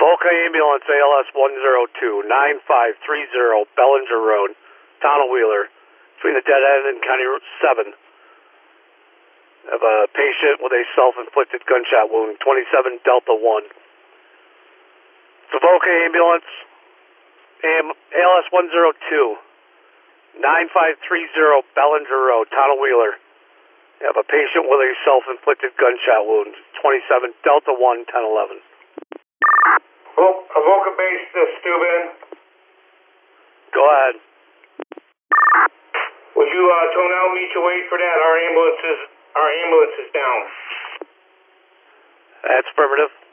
Avoca Ambulance ALS 102, 9530 Bellinger Road, Town of Wheeler, between the dead end and County Route 7. I have a patient with a self-inflicted gunshot wound, 27 Delta 1. It's Avoca Ambulance, ALS 102, 9530 Bellinger Road, Town of Wheeler. I have a patient with a self-inflicted gunshot wound, 27 Delta 1, 1011. Avoca base, Steuben. Go ahead. Would you tone out mutual aid for that? Our ambulance is down. That's affirmative.